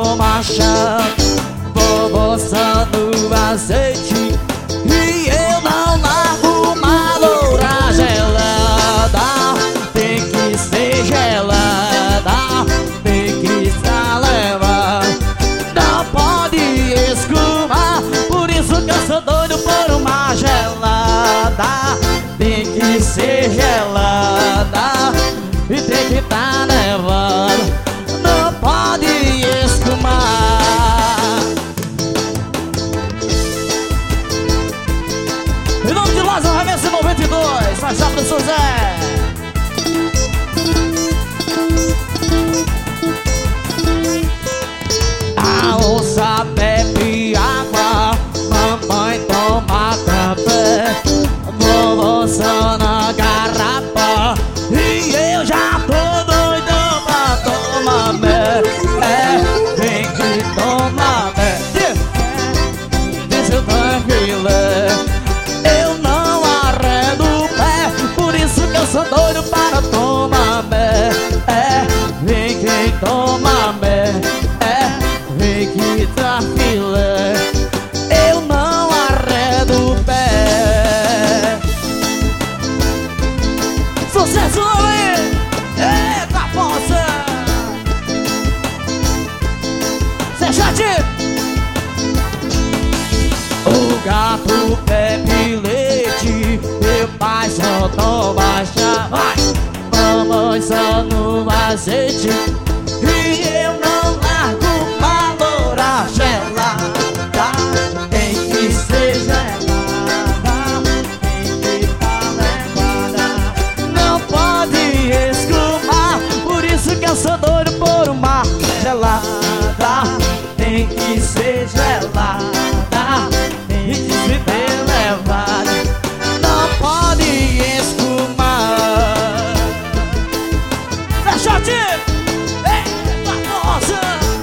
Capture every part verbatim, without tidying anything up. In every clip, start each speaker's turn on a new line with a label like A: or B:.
A: toma chá. Vou moçando azeite e eu não largo uma loura gelada. Tem que ser gelada, tem que estar leva. Não pode escumar, por isso que eu sou doido por uma gelada. Tem que ser gelada e tem que estar levando. Não pode escumar. Em nome de Lázaro Remessa noventa e dois, a chave do seu Zé. A onça bebe água, mamãe toma café. Vovô só na garrafa e eu já tô doidão pra tomar mé. É, vem que toma mé. Deixa eu tranquilo, eu não arredo o pé, por isso que eu sou doido para tomar mé. É, vem que toma mé. É, vem que tá filé, eu não arredo o pé. Sucesso aí! Eita força! Zé Chate! O gato bebe leite, meu pai só toma chá. Vai! Mamãe só no azeite e eu não largo uma loura gelada. Tem que ser gelada, tem que estar levada. Não pode escumar, por isso que eu sou doido por uma gelada. Tem que ser gelada, tem que ser levada. Não pode escumar. Fecha te! Eita força!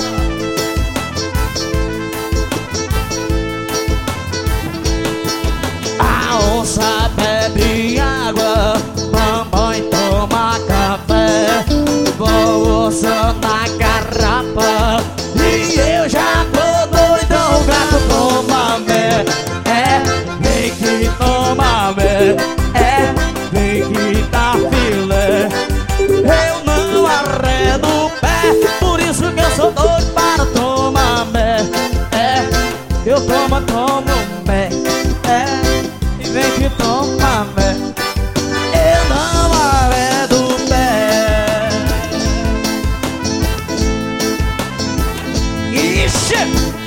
A: A onça bebe água, mamãe toma café. Vou só na garrafa e eu já tô doidão. O gato toma mé. É, vem que toma mé. É, vem que dá filé, eu não arredo o pé, por isso que eu sou doido para tomar mé. É, eu tomo, tomo mé. É, e vem que toma mé. Eu não arredo o pé. Ixi!